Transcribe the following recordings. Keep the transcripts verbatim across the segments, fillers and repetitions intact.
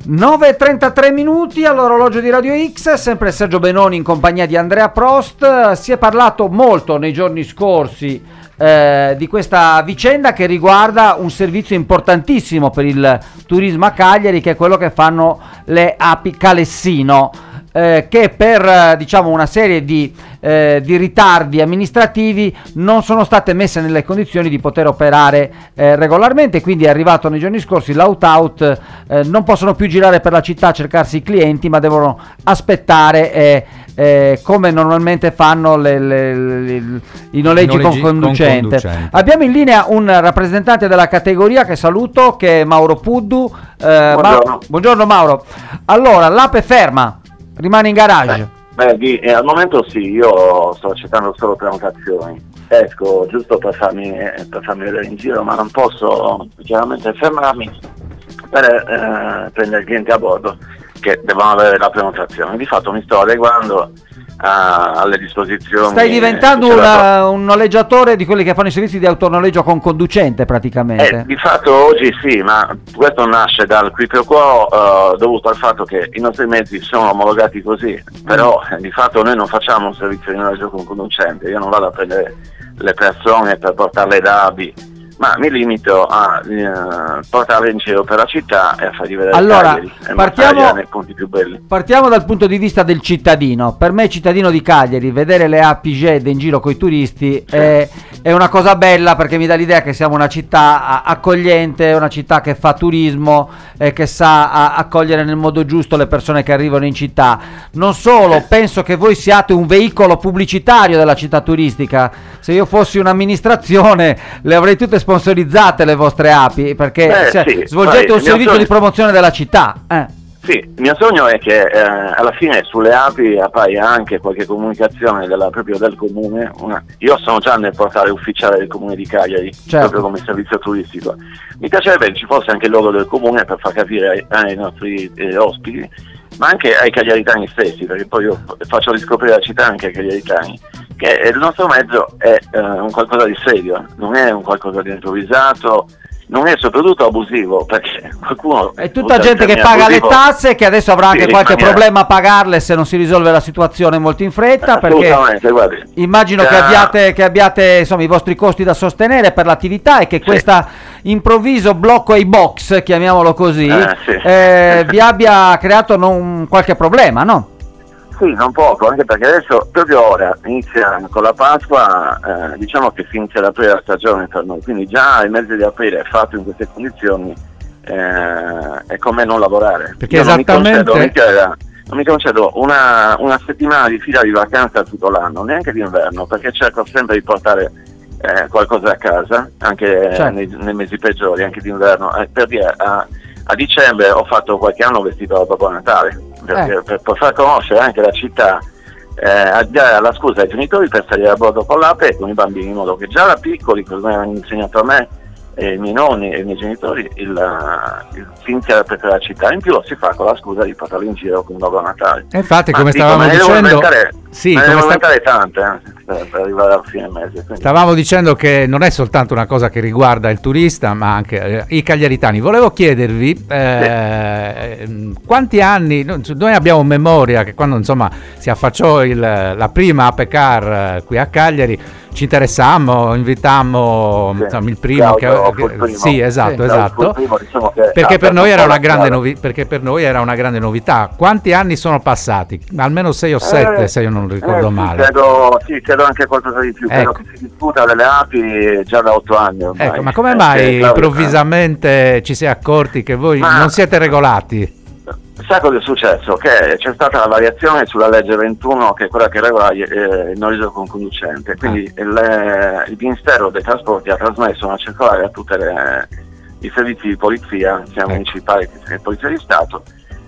nove e trentatré minuti all'orologio di Radio X, sempre Sergio Benoni in compagnia di Andrea Prost. Si è parlato molto nei giorni scorsi eh, di questa vicenda che riguarda un servizio importantissimo per il turismo a Cagliari, che è quello che fanno le api Calessino, eh, che per eh, diciamo una serie di, eh, di ritardi amministrativi non sono state messe nelle condizioni di poter operare eh, regolarmente. Quindi è arrivato nei giorni scorsi l'out-out, eh, non possono più girare per la città a cercarsi i clienti, ma devono aspettare eh, eh, come normalmente fanno le, le, le, i noleggi, noleggi con, conducente. con conducente. Abbiamo in linea un rappresentante della categoria che saluto, che è Mauro Puddu. Eh, buongiorno. Ma- buongiorno Mauro. Allora, l'ape ferma, rimane in garage? Beh, beh eh, al momento sì, io sto accettando solo prenotazioni. Esco giusto per farmi, per farmi vedere in giro, ma non posso chiaramente fermarmi per eh, prendere clienti a bordo che devono avere la prenotazione. Di fatto mi sto adeguando a, alle disposizioni. Stai diventando eh, una, un noleggiatore di quelli che fanno i servizi di autonoleggio con conducente praticamente. Eh, di fatto oggi sì, ma questo nasce dal qui pro quo, eh, dovuto al fatto che i nostri mezzi sono omologati così, però eh, di fatto noi non facciamo un servizio di noleggio con conducente. Io non vado a prendere le persone per portarle da Abi, ma mi limito a eh, portarle in giro per la città e a fargli vedere allora, Cagliari e partiamo, nei punti più belli. Partiamo dal punto di vista del cittadino. Per me, cittadino di Cagliari, vedere le api Ged in giro coi turisti sì. è, è una cosa bella, perché mi dà l'idea che siamo una città accogliente, una città che fa turismo e che sa a, accogliere nel modo giusto le persone che arrivano in città. Non solo, sì. penso che voi siate un veicolo pubblicitario della città turistica. Se io fossi un'amministrazione le avrei tutte sponsorizzate le vostre api, perché Beh, cioè, sì, svolgete poi, un servizio sogno... di promozione della città. Eh. Sì, il mio sogno è che eh, alla fine sulle api appaia anche qualche comunicazione della, proprio del comune. Una... Io sono già nel portale ufficiale del comune di Cagliari, certo. proprio come servizio turistico. Mi piacerebbe che ci fosse anche il logo del comune per far capire ai, ai nostri eh, ospiti, ma anche ai cagliaritani stessi, perché poi io faccio riscoprire la città anche ai cagliaritani, che il nostro mezzo è eh, un qualcosa di serio, non è un qualcosa di improvvisato, non è soprattutto abusivo, perché qualcuno è tutta gente che paga abusivo, le tasse, che adesso avrà anche sì, qualche maniera... problema a pagarle se non si risolve la situazione molto in fretta, perché guardi, immagino da... che abbiate che abbiate insomma i vostri costi da sostenere per l'attività, e che sì. questo improvviso blocco ai box, chiamiamolo così, eh, sì. eh, vi abbia creato non qualche problema, no? Sì, non poco, anche perché adesso, proprio ora, inizia con la Pasqua, eh, diciamo che si inizia ad aprire la stagione per noi, quindi già il mese di aprile fatto in queste condizioni eh, è come non lavorare. Perché Io esattamente... non mi concedo, non mi concedo una, una settimana di fila di vacanza tutto l'anno, neanche d'inverno, perché cerco sempre di portare eh, qualcosa a casa, anche certo. nei, nei mesi peggiori, anche d'inverno, eh, per dire... A, A dicembre ho fatto qualche anno vestito da Babbo Natale, perché, eh. per, per far conoscere anche la città, eh, a dare la scusa ai genitori per salire a bordo con l'ape e con i bambini, in modo che già da piccoli, come hanno insegnato a me, e i miei nonni e i miei genitori, il, il si inizia per la città, in più lo si fa con la scusa di portarlo in giro con Babbo Natale. E infatti, ma come dico, stavamo me ne dicendo, devo inventare, sì, me ne devo sta... inventare tante eh, per, per arrivare al fine mese. Quindi. Stavamo dicendo che non è soltanto una cosa che riguarda il turista, ma anche eh, i cagliaritani. Volevo chiedervi eh, sì. quanti anni, noi abbiamo memoria che quando insomma si affacciò il, la prima Ape Car eh, qui a Cagliari, ci interessammo, invitammo sì, insomma, il primo Claudio, che, che primo. sì, esatto, sì, esatto. Primo, diciamo che perché per noi era una la grande novi- perché per noi era una grande novità. Quanti anni sono passati? Almeno sei o sette, eh, se io non ricordo eh, male. Sì, credo, sì, credo anche qualcosa di più, ecco. Credo che si discuta delle api già da otto anni ormai. Ecco, ma come eh, mai Claudio, improvvisamente ci si è accorti che voi ma... non siete regolati? Sai cosa è successo? Che c'è stata la variazione sulla legge ventuno, che è quella che regola eh, il noleggio con conducente, quindi ah. il, il Ministero dei Trasporti ha trasmesso una circolare a tutti i servizi di polizia, sia ecco. municipali che polizia di Stato,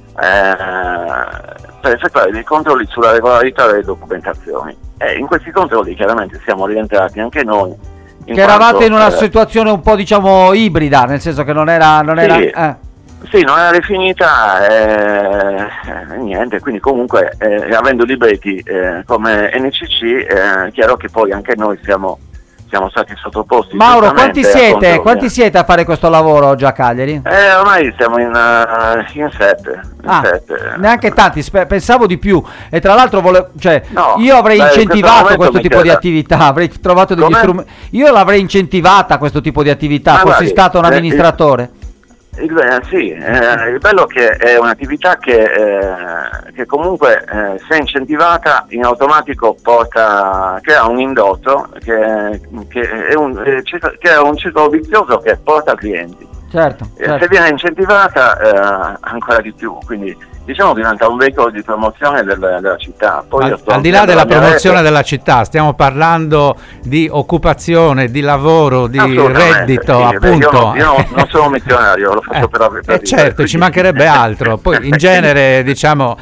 eh, per effettuare dei controlli sulla regolarità delle documentazioni. E in questi controlli chiaramente siamo rientrati anche noi. Che eravate in una eh, situazione un po' diciamo ibrida, nel senso che non era... Non sì. era eh. Sì, non era definita eh, eh, niente, quindi comunque eh, avendo libretti eh, come N C C, è eh, chiaro che poi anche noi siamo siamo stati sottoposti. Mauro, quanti siete? Quanti siete a fare questo lavoro oggi a Cagliari? Eh, ormai siamo in, uh, in sette. In ah, sette. Neanche tanti, spe- pensavo di più. E tra l'altro volevo, cioè, no, io avrei beh, incentivato questo, questo tipo chiede. di attività, avrei trovato degli strumenti. Io l'avrei incentivata questo tipo di attività, Ma fossi guardi, stato un eh, amministratore. Il, eh, sì, eh, il bello che è un'attività che, eh, che comunque eh, se incentivata in automatico porta, crea un indotto che, che, è un, eh, che è un ciclo vizioso che porta clienti. Certo, certo. Se viene incentivata eh, ancora di più, quindi diciamo diventa un veicolo di promozione del, della città. Poi al, al di là della promozione rete. della città, stiamo parlando di occupazione, di lavoro, di reddito, sì, appunto. Beh, io, io non sono un missionario, lo faccio eh, per, per eh, certo, ci mancherebbe altro. Poi in genere diciamo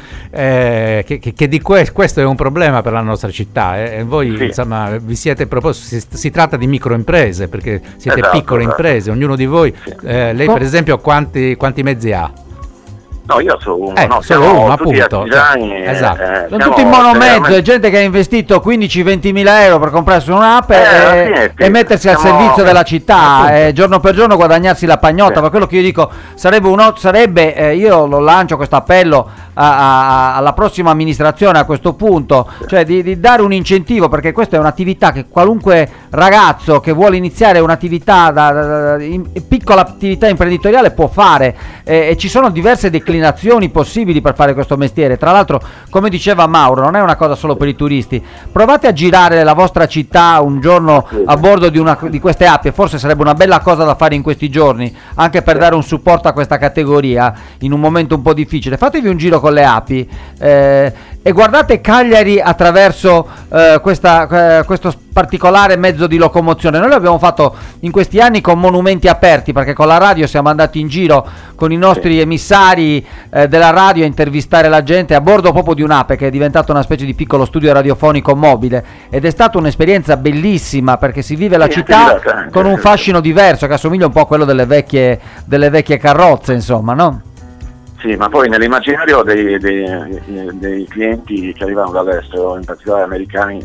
eh, che, che, che di que- questo è un problema per la nostra città eh, e voi sì. insomma vi siete proposti, si, si tratta di microimprese perché siete esatto, piccole esatto. imprese, ognuno di voi, sì. eh, lei per esempio quanti, quanti mezzi ha? No, io sono uno, eh, no, solo siamo uno, tutti appunto. artigiani, Cioè, esatto. eh, sono tutti in monomezzo, è gente che ha investito quindici venti mila euro per comprarsi un'app eh, e, sì, sì. e mettersi siamo, al servizio della città e giorno per giorno guadagnarsi la pagnotta. Sì. Per quello che io dico, sarebbe, uno, sarebbe eh, io lo lancio questo appello a, a, alla prossima amministrazione a questo punto, sì. cioè di, di dare un incentivo, perché questa è un'attività che qualunque ragazzo che vuole iniziare un'attività, da, da, da, in, piccola attività imprenditoriale può fare eh, e ci sono diverse declinazioni possibili per fare questo mestiere. Tra l'altro, come diceva Mauro, non è una cosa solo per i turisti. Provate a girare la vostra città un giorno a bordo di una di queste app, e forse sarebbe una bella cosa da fare in questi giorni, anche per dare un supporto a questa categoria in un momento un po' difficile. Fatevi un giro con le api eh, e guardate Cagliari attraverso eh, questa, eh, questo particolare mezzo di locomozione. Noi l'abbiamo fatto in questi anni con monumenti aperti, perché con la radio siamo andati in giro con i nostri emissari eh, della radio a intervistare la gente a bordo proprio di un'ape che è diventata una specie di piccolo studio radiofonico mobile, ed è stata un'esperienza bellissima perché si vive la sì, città con un fascino diverso che assomiglia un po' a quello delle vecchie, delle vecchie carrozze, insomma, no? Sì, ma poi nell'immaginario dei, dei, dei clienti che arrivano dall'estero, in particolare americani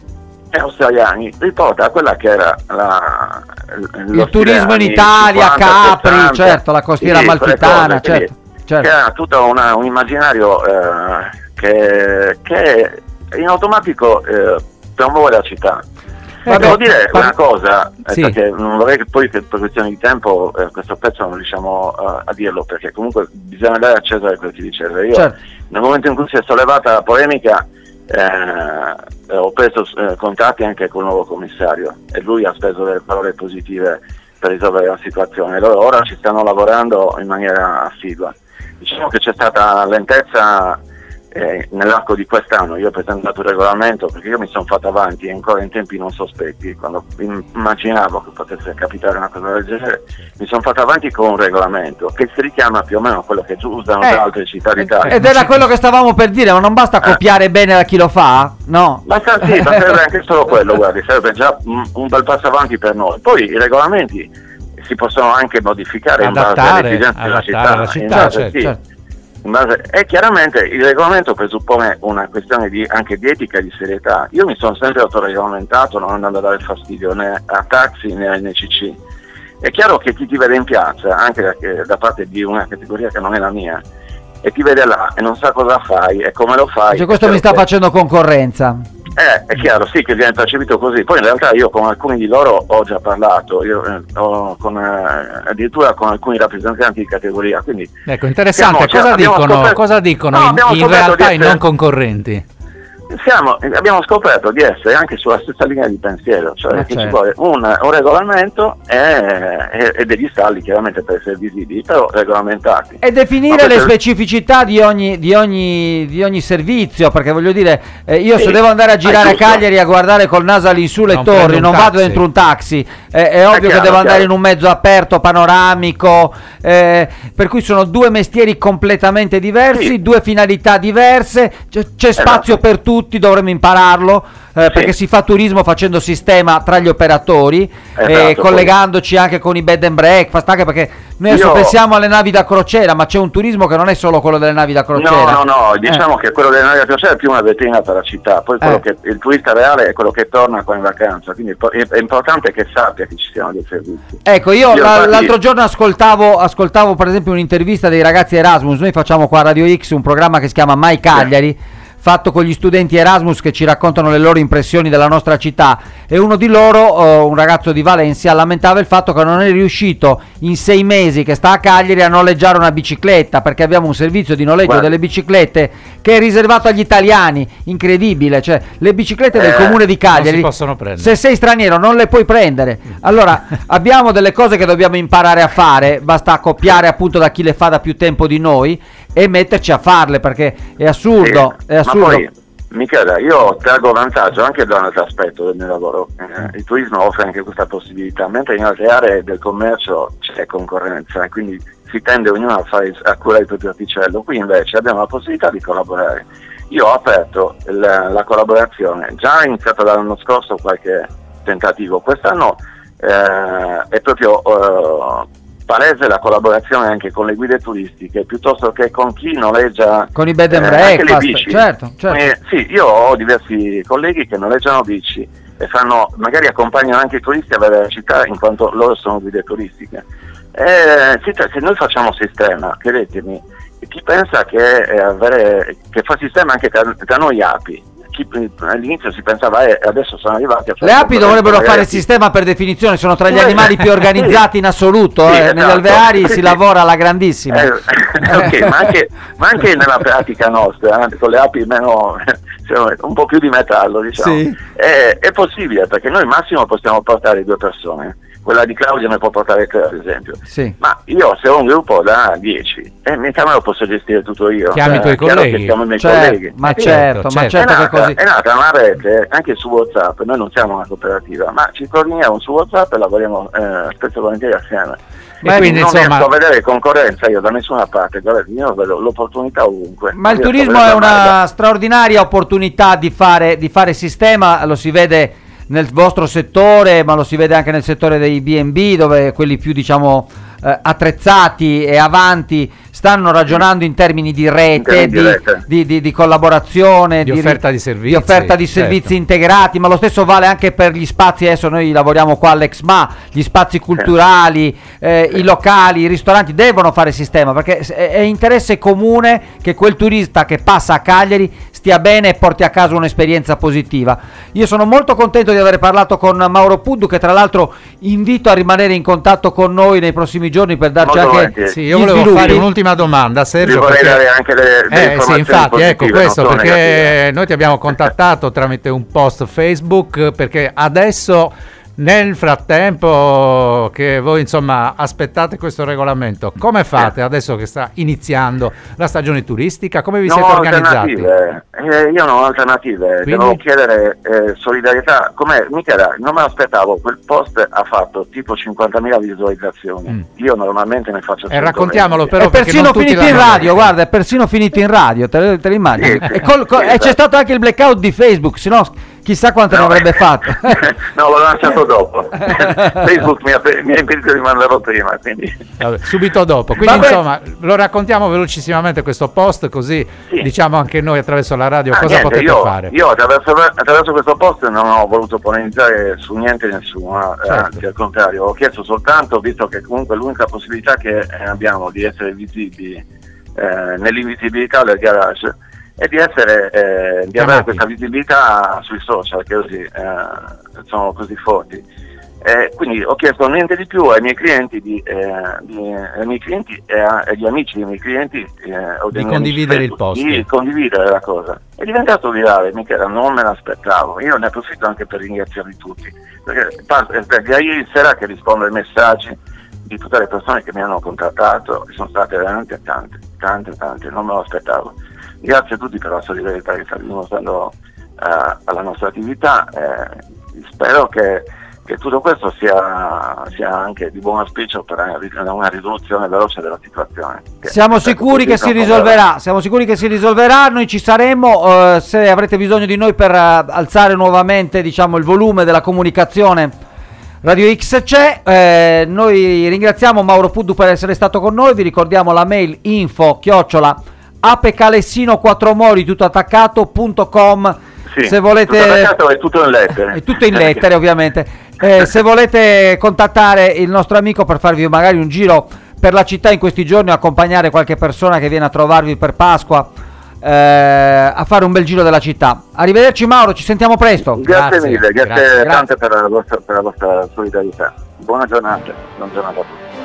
e australiani, riporta a quella che era la, il turismo in Italia, cinquanta, Capri, sessanta, certo, la costiera sì, amalfitana, certo, certo. Che era tutto una, un immaginario eh, che, che in automatico eh, promuove la città. Ma devo dire par- una cosa, eh, sì. perché non vorrei che poi che per questione di tempo eh, questo pezzo non riusciamo uh, a dirlo, perché comunque bisogna dare a Cesare quel che di Cesare. Io certo. nel momento in cui si è sollevata la polemica eh, ho preso eh, contatti anche con il nuovo commissario e lui ha speso delle parole positive per risolvere la situazione. Loro ora ci stanno lavorando in maniera assidua. Diciamo che c'è stata lentezza Eh, nell'arco di quest'anno. Io ho presentato il regolamento perché io mi sono fatto avanti ancora in tempi non sospetti, quando immaginavo che potesse capitare una cosa del genere mi sono fatto avanti con un regolamento che si richiama più o meno a quello che usano eh, già altre città d'Italia. Ed era quello che stavamo per dire, ma non basta copiare eh. bene da chi lo fa? No, basta, sì, basterebbe anche solo quello, guardi, sarebbe già un, un bel passo avanti per noi. Poi i regolamenti si possono anche modificare adattare, in base alle esigenze della città, la città in base, certo, sì. certo. E chiaramente il regolamento presuppone una questione di, anche di etica e di serietà. Io mi sono sempre autoregolamentato, non andando a dare fastidio né a taxi né a N C C. È chiaro che chi ti vede in piazza, anche da, da parte di una categoria che non è la mia, e ti vede là e non sa cosa fai e come lo fai, cioè, questo mi sta che... facendo concorrenza. Eh, è chiaro, sì, che viene percepito così. Poi in realtà io con alcuni di loro ho già parlato, io eh, ho con, eh, addirittura con alcuni rappresentanti di categoria. Quindi ecco, interessante, siamo, cosa, dicono, scoperto... cosa dicono no, in, in realtà essere... i non concorrenti? Siamo, abbiamo scoperto di essere anche sulla stessa linea di pensiero, cioè Ma che certo. ci vuole un, un regolamento e, e, e degli stalli chiaramente per essere visibili, però regolamentati. E definire le specificità di ogni, di ogni, di ogni servizio, perché voglio dire, eh, io sì, se devo andare a girare a Cagliari a guardare col naso lì su le non torri, non vado dentro un taxi, eh, è ovvio è chiaro, che devo andare chiaro. in un mezzo aperto, panoramico, eh, per cui sono due mestieri completamente diversi, sì. due finalità diverse, c'è, c'è spazio esatto. per tutti. tutti dovremmo impararlo, eh, sì. perché si fa turismo facendo sistema tra gli operatori, esatto, e collegandoci poi anche con i bed and breakfast, anche perché noi adesso Io... pensiamo alle navi da crociera, ma c'è un turismo che non è solo quello delle navi da crociera. No, no, no, diciamo eh. che quello delle navi da crociera è più una vetrina per la città, poi quello eh. che il turista reale è quello che torna qua in vacanza, quindi è importante che sappia che ci siano dei servizi. Ecco, io, io la, l'altro giorno ascoltavo, ascoltavo per esempio un'intervista dei ragazzi Erasmus. Noi facciamo qua a Radio X un programma che si chiama Mai Cagliari, sì. fatto con gli studenti Erasmus che ci raccontano le loro impressioni della nostra città, e uno di loro, uh, un ragazzo di Valencia, lamentava il fatto che non è riuscito in sei mesi che sta a Cagliari a noleggiare una bicicletta, perché abbiamo un servizio di noleggio Guarda. delle biciclette che è riservato agli italiani, incredibile, cioè le biciclette eh, del comune di Cagliari non si possono prendere. Se sei straniero non le puoi prendere. Allora abbiamo delle cose che dobbiamo imparare a fare, basta copiare appunto da chi le fa da più tempo di noi e metterci a farle, perché è assurdo, sì, è assurdo. Ma poi, Michele, io traggo vantaggio anche da un altro aspetto del mio lavoro. Eh, il turismo offre anche questa possibilità, mentre in altre aree del commercio c'è concorrenza e quindi si tende ognuno a, fare, a curare il proprio orticello. Qui invece abbiamo la possibilità di collaborare. Io ho aperto la, la collaborazione, già iniziato dall'anno scorso qualche tentativo, quest'anno eh, è proprio eh, palese la collaborazione anche con le guide turistiche, piuttosto che con chi noleggia con i bed and breakfast, eh, le bici. Certo, certo. Eh, sì, io ho diversi colleghi che noleggiano bici e fanno, magari accompagnano anche i turisti a vedere la città, in quanto loro sono guide turistiche. Eh, se noi facciamo sistema, credetemi, chi pensa che, eh, avere, che fa sistema anche tra, tra noi api, chi, all'inizio si pensava eh, adesso sono arrivati a fare le api dovrebbero fare il sistema per definizione, sono tra gli animali più organizzati sì. in assoluto, sì, eh. esatto. Negli alveari sì, si sì. lavora alla grandissima. Eh, okay, ma, anche, ma anche nella pratica nostra, eh, con le api meno, un po' più di metallo, diciamo, sì. è, è possibile, perché noi massimo possiamo portare due persone. Quella di Claudia ne può portare tre, ad esempio. Sì. Ma io se ho un gruppo da dieci, eh, mica me lo posso gestire tutto io. Chiami i tuoi colleghi. Chiamo i miei certo, colleghi. Ma eh, certo, sì. ma certo è nata, che così. È nata una rete anche su WhatsApp, noi non siamo una cooperativa, ma ci coordiniamo su WhatsApp e lavoriamo eh, spesso e volentieri assieme. Ma e quindi non insomma, riesco a vedere concorrenza io da nessuna parte, io vedo l'opportunità ovunque. Ma il turismo è una da... straordinaria opportunità di fare, di fare sistema, lo si vede nel vostro settore, ma lo si vede anche nel settore dei B and B, dove quelli più diciamo eh, attrezzati e avanti stanno ragionando in termini di rete, di, di, di, di collaborazione, di, di offerta di servizi, di offerta di servizi certo. integrati, ma lo stesso vale anche per gli spazi. Adesso noi lavoriamo qua all'Exma, gli spazi culturali, eh, i locali, i ristoranti devono fare sistema, perché è interesse comune che quel turista che passa a Cagliari stia bene e porti a casa un'esperienza positiva. Io sono molto contento di aver parlato con Mauro Puddu, che tra l'altro invito a rimanere in contatto con noi nei prossimi giorni per darci molto anche sì, io volevo sviluppi. Fare un'ultima domanda, Sergio, vorrei perché... dare anche le, le eh, sì, infatti, ecco questo, perché negative. Noi ti abbiamo contattato tramite un post Facebook, perché adesso nel frattempo che voi insomma aspettate questo regolamento, come fate adesso che sta iniziando la stagione turistica? Come vi non siete ho organizzati? Eh, io non ho alternative. Quindi? Devo chiedere eh, solidarietà. Com'è? Michele, non me l'aspettavo, quel post ha fatto tipo cinquantamila visualizzazioni. Mm. Io normalmente ne faccio e raccontiamolo però, è persino finito in radio, guarda, è persino finito in radio, te, te l'immagini? Sì, sì, e, col, col, sì, e c'è stato anche il blackout di Facebook, se no chissà quanto no, ne avrebbe fatto. No, l'ho lanciato dopo. Facebook mi ha, mi ha impedito di mandarlo prima, quindi. Vabbè, subito dopo. Quindi vabbè, insomma, lo raccontiamo velocissimamente questo post, così sì. diciamo anche noi attraverso la radio ah, cosa niente, potete io, fare. Io attraverso, attraverso questo post non ho voluto polemizzare su niente e nessuno, certo. eh, anzi al contrario, ho chiesto soltanto, visto che comunque l'unica possibilità che abbiamo di essere visibili eh, nell'invisibilità del garage, e di essere eh, di avere questa visibilità sui social che così eh, sono così forti. Eh, quindi ho chiesto niente di più ai miei clienti, di, eh, di, ai miei clienti e agli amici dei miei clienti eh, o di condividere il post, di condividere la cosa. È diventato virale, Michele, non me l'aspettavo. Io ne approfitto anche per ringraziarvi tutti, perché da ieri sera che rispondo ai messaggi di tutte le persone che mi hanno contattato, sono state veramente tante, tante, tante, non me lo aspettavo. Grazie a tutti per la solidarietà che state dimostrando uh, alla nostra attività. Eh, spero che che tutto questo sia, sia anche di buon auspicio per una risoluzione veloce della situazione. Siamo sicuri che si risolverà, siamo sicuri che si risolverà, noi ci saremo, eh, se avrete bisogno di noi per uh, alzare nuovamente, diciamo, il volume della comunicazione, Radio X c'è. Eh, noi ringraziamo Mauro Puddu per essere stato con noi, vi ricordiamo la mail info chiocciola apecalessino quattro mori tutto attaccato punto com. Sì, se volete, tutto è tutto in lettere. È tutto in lettere ovviamente. Eh, se volete contattare il nostro amico per farvi magari un giro per la città in questi giorni, accompagnare qualche persona che viene a trovarvi per Pasqua, eh, a fare un bel giro della città. Arrivederci Mauro, ci sentiamo presto. Grazie, grazie mille, grazie, grazie tante per la vostra, per la vostra solidarietà. Buona giornata, buona giornata a tutti.